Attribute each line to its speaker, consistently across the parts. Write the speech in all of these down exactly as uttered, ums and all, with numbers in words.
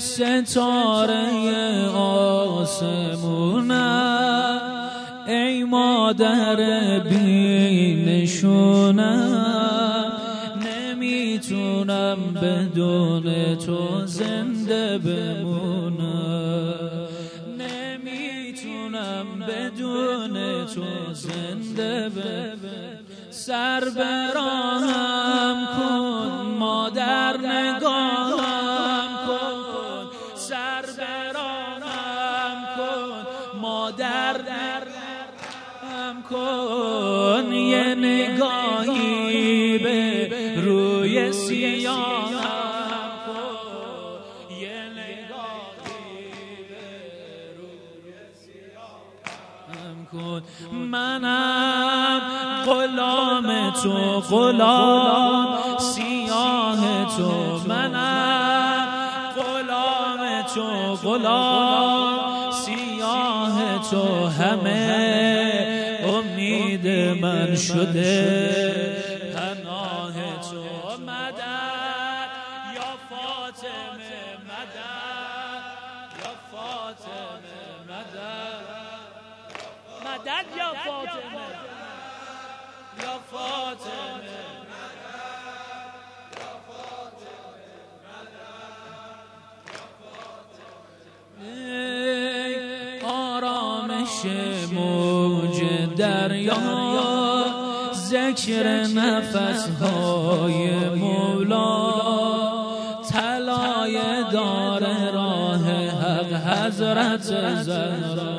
Speaker 1: ستاره آسمونم، ای مادر بی نشونم، نمیتونم بدون تو زنده بمونم، نمیتونم بدون تو زنده بمونم. سر براهم کن مادر، نگاهم کن، سر براهم کن مادر، نگاهم کن، یه نگاهی به روی سیاهم کن، یه نگاهی به روی سیاهم کن. منم غلام تو، غلام سیاه تو، منم غلام تو، غلام سیاه تو، همه امید من شده پناه تو. مدد یا فاطمه، مدد یا فاطمه، مدد مدد یا فاطمه، یا فاطمه، یا فاطمه. آرامش موج دریا، ذکر نفس‌های مولا، طلای دار راه حق حضرت زهرا.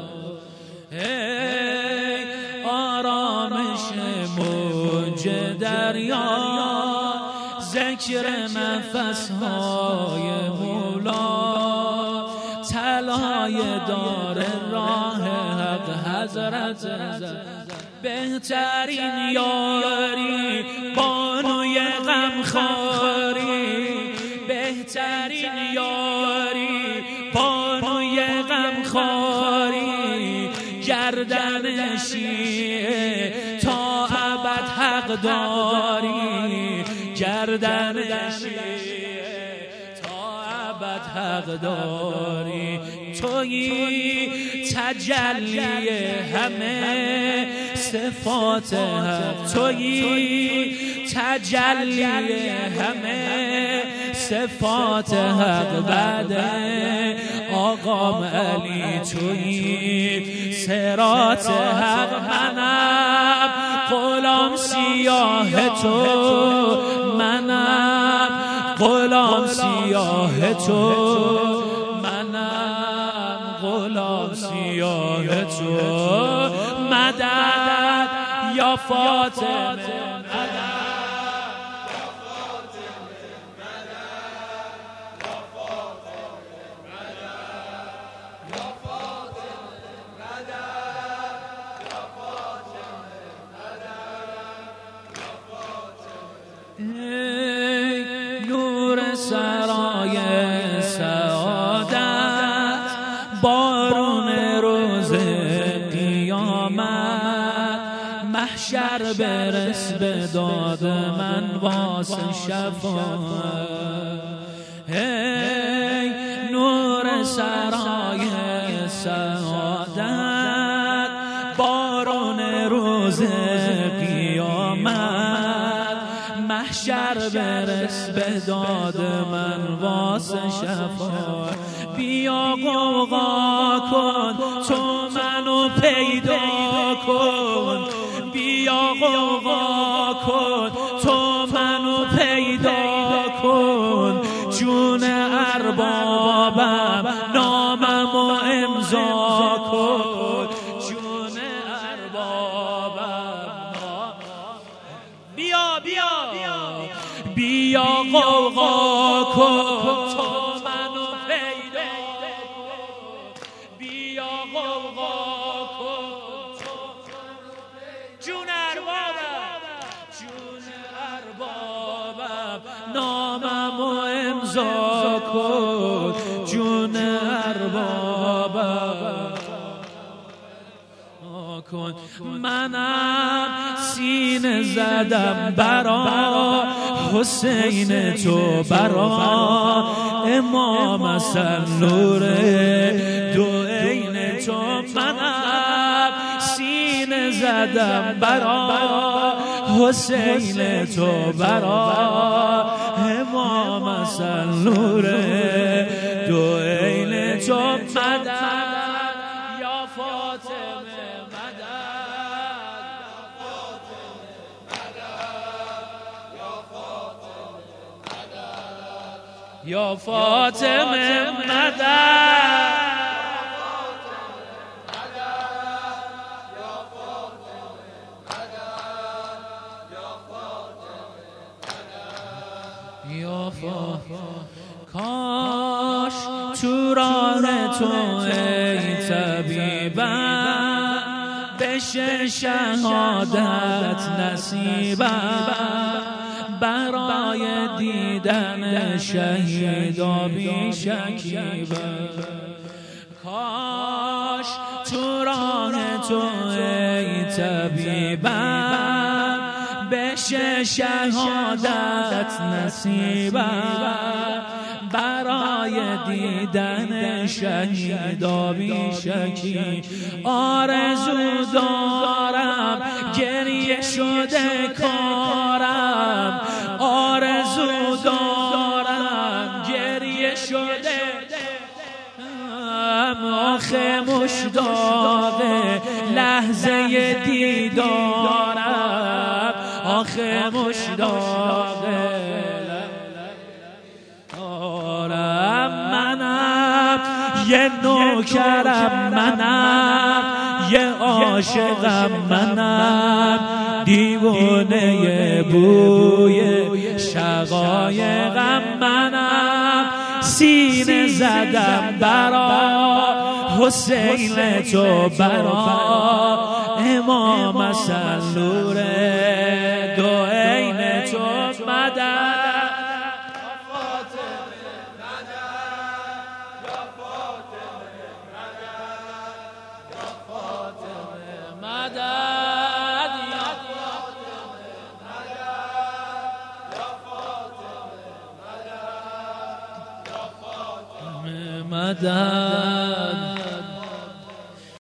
Speaker 1: آرامش موج دریا، ذکر نفس‌های مولا، طلای دار راه حق حضرت زهرا. بهترین یاری بانوی غمخواری، بهترین یاری بانوی غمخواری، گردن شیعه تا ابد حق داری، گردن شیعه تا ابد حق داری. تویی تجلی همه صفات حق، تویی تجلی همه صفات حق. بعد آقام علی تویی صراط حق. منم غلام سیاه تو، منم غلام سیاه تو، منم غلام سیاه تو. مدد یا فاطمه، نور سرای سعادت، بارون روز قیامت، محشر برس به داد من واسه شفاعت. هی نور سرای سعادت، بارون روز قیامت، محشر برس به داد من واسه شفاعت. بیا غوغا کن تو منو پیدا کن، بیا غوغا کن تو منو پیدا کن، جون اربابم ناممو امضا کن، جون اربابم. بیا بیا بیا غوغا کن تو منو پیدا کن، بیا غوغا کن جون اربابم، جون اربابم ناممو امضا کن، جون اربابم کن. منم سینه زدم برا حسین تو، برا امام حسن نور دو عین تو منم سینه زدم برا حسین تو برا امام حسن نور دو عین تو مدد یا فاطمه یا فاطمه مدد یا فاطمه کاش تو راه تو ای طبیبم بشه شهادت نصیبم برای دیدن شهیدا بی شکیبم کاش تو راه تو ای طبیبم بشه شهادت نصیبم برای دیدن شهیدا بی شکی آرزو دارم گریه شده کارم آرزو دارم گریه شده آخه مشتاق لحظه دیدارم آخه مشتاق دارم منم یه نوکرم منم یه عاشقم منم دیوانه بوی شقایقم منم سینه زدم برا حسین تو برا امام حسن نور دو عین تو مدد مدد